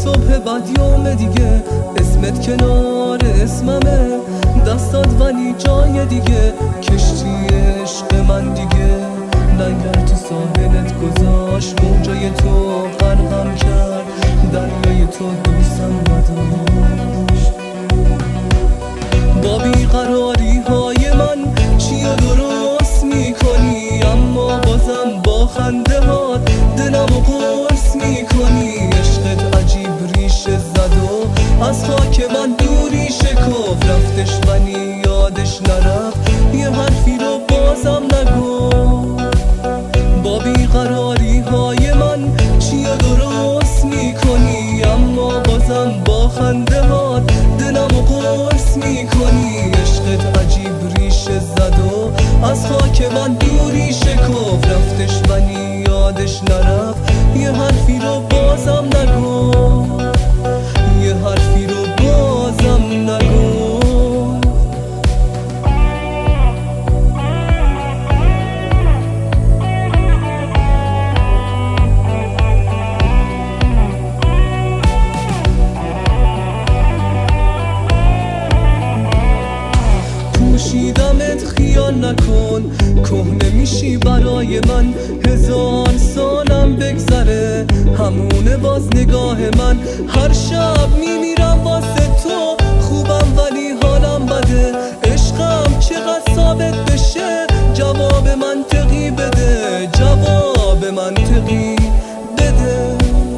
صبح بعد یوم دیگه اسمت کنار اسممه، دستات ولی جای دیگه، کشتی عشق من دیگه لنگر تو ساحلت گذاشت، موجای تو غرقم کرد، دریای تو دوستم نداشت. با بیقراری های من چی و درست میکنی، اما بازم با خنده ها دلمو قرص میکنی. عشقت عجیب ریشه زد و از خاک من دوری شکفت، رفتش ولی یادش نرفت، یه حرفی رو بازم نگو. با بیقراری های من چی و درست میکنی، اما بازم با خنده ها دلمو قرص میکنی. عشقت عجیب ریشه زد و از خاک من دوری شکفت، رفتش ولی یادش نرفت، یه حرفی رو بازم نگو، یه حرفی رو بازم نگو. پوشیدمت خیال نکن، کهنه میشی برای من، 1000 سالم بگذره همونه باز نگاه من. هر شب میمیرم واسه تو، خوبم ولی حالم بده، عشقم چقدر ثابت بشه، جواب منطقی بده، جواب منطقی بده.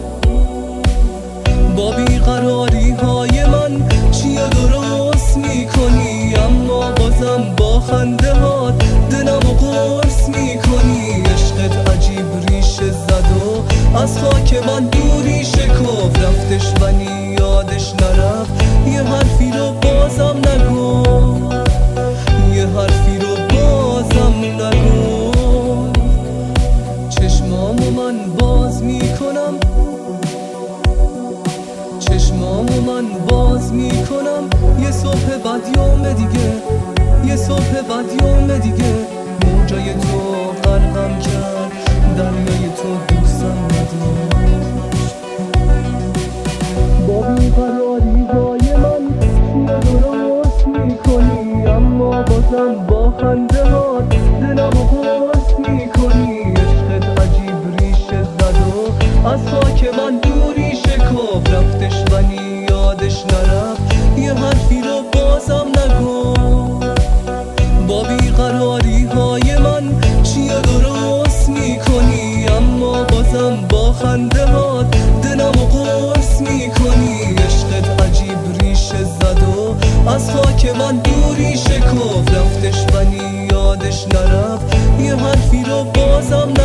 با بیقراری های من چی درست میکنی، اما بازم با خنده ها دلمو قرص میکنی. عشقت عجیب ریشه زد و از خاک من دوری شکفت، رفتش ولی یادش نرفت، یه حرفی رو بازم نگو، یه حرفی رو بازم نگو. چشمامو من باز میکنم، چشمامو من باز میکنم، یه صبح بعد یوم دیگه، یه صبح بعد یوم دیگه، موجای تو غرقم کرد، دریای تو دوستم نداشت. با بیقراری های من چیه درست میکنی، اما بازم با خنده ها دلمو قرص میکنی. عشقت عجیب ریشه زد و از خاک من دوری شکفت، رفتش ولی یادش نرفت، یه حرفی رو بازم نگو. با بیقراری های من چی درست میکنی، اما بازم با خنده ها دلمو قرص میکنی. عشقت عجیب ریشه زد و از خاک من دوری شکفت، رفتش ولی یادش نرفت، یه حرفی رو بازم